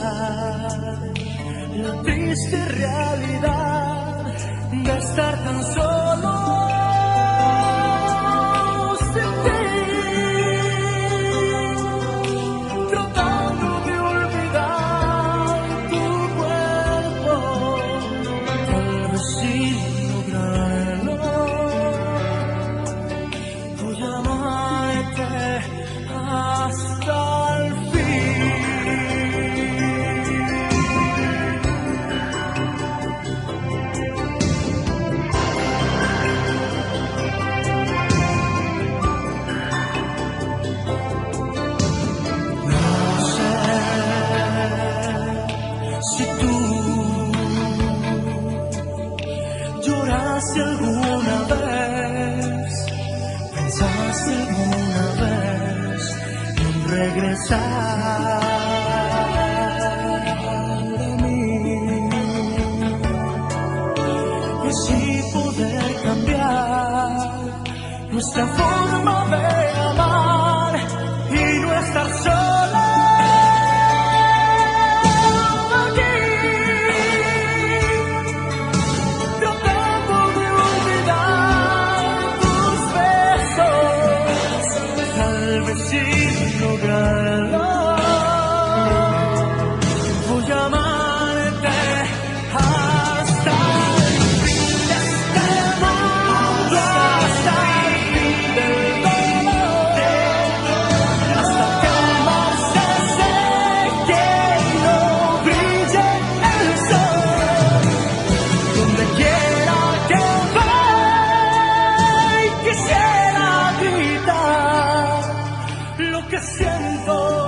la triste realidad de estar tan solo. ¿Lloraste alguna vez? ¿Pensaste alguna vez en regresar a mí? Y así poder cambiar nuestra forma de amar y no estar sola. Sin lograrlo, voy a amarte hasta el fin de este mundo, hasta el fin del dolor, hasta que el mar se seque y no brille el sol. Donde quiera que vaya, quisiera gritar lo que siento.